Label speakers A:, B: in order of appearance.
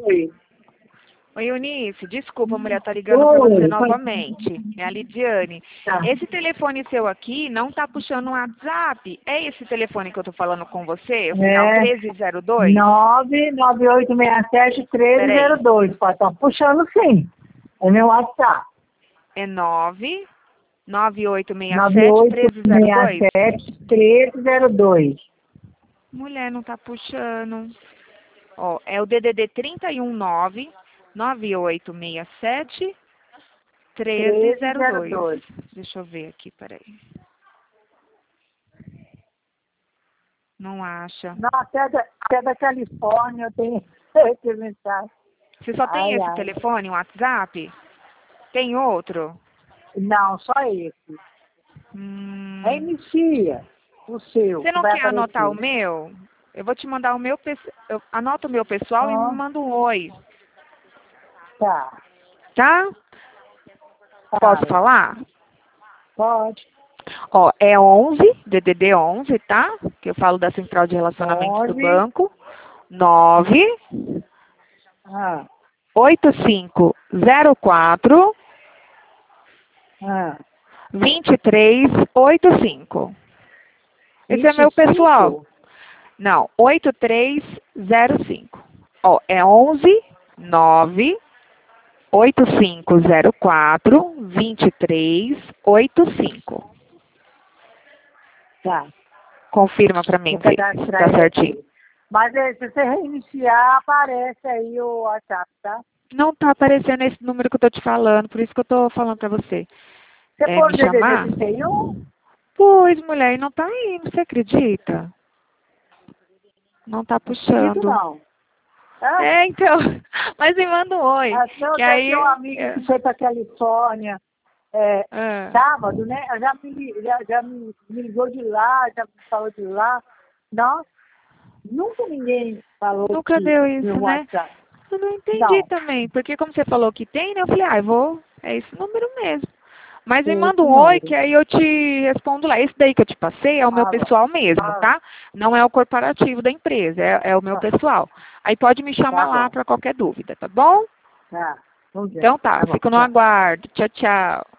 A: Oi.
B: Oi, Eunice, desculpa, a mulher tá ligando para você novamente. É a Lidiane.
A: Tá.
B: Esse telefone seu aqui não tá puxando um WhatsApp. É esse telefone que eu tô falando com você? O final 1302?
A: 99867-1302. Pode estar puxando sim. É meu WhatsApp.
B: É 99867-1302?
A: 99867-1302.
B: Mulher, não tá puxando. Ó, é o DDD 319 9867 1302. Deixa eu ver aqui, peraí. Não acha.
A: Não, até da Califórnia eu tenho esse mensagem.
B: Você só tem
A: Ai,
B: esse
A: ai.
B: telefone, um WhatsApp? Tem outro?
A: Não, só esse. Reinicia o seu.
B: Você não
A: vai
B: quer anotar o
A: aparecer.
B: meu? Eu vou te mandar o meu... Anota o meu pessoal e me manda um oi.
A: Tá.
B: Tá? Posso falar?
A: Pode.
B: Ó, é 11, DDD 11, tá? Que eu falo da Central de Relacionamentos do
A: 11.
B: Banco. 9
A: Ah,
B: 8504
A: ah.
B: 2385. Esse é meu
A: 25?
B: pessoal. Não, 8305. Ó, é 11 9 8504 2385.
A: Tá.
B: Confirma pra mim
A: Vou
B: ver se
A: cadastrar
B: tá
A: ele
B: certinho.
A: aqui. Mas se você reiniciar, aparece aí o WhatsApp, tá?
B: Não tá aparecendo esse número que eu tô te falando, por isso que eu tô falando pra você.
A: Você
B: É
A: pôr
B: me
A: o DDD
B: chamar?
A: 31?
B: Pois, mulher, e não tá indo, você acredita? Não tá
A: Não acredito,
B: puxando.
A: não. Ah,
B: É, então, mas me manda um oi.
A: não,
B: Que
A: deve
B: aí...
A: ter um amigo que foi pra Califórnia
B: Ah.
A: sábado, né? Já me ligou de lá, já me falou de lá. Nossa, nunca ninguém falou
B: Nunca
A: que
B: deu
A: no
B: isso, né?
A: WhatsApp.
B: Eu não entendi
A: Não,
B: também, porque como você falou que tem, né? Eu falei, é esse número mesmo. Mas me
A: tem
B: manda
A: esse
B: um oi,
A: número.
B: que aí eu te respondo lá. Esse daí que eu te passei é o meu
A: Ah,
B: pessoal mesmo,
A: ah,
B: tá? Não é o corporativo da empresa, é o meu
A: ah,
B: pessoal. Aí pode me
A: tá
B: chamar lá
A: bom.
B: para qualquer dúvida, tá bom?
A: Tá, vamos ver.
B: Então tá,
A: Tá bom,
B: fico no
A: tchau.
B: aguardo. Tchau, tchau.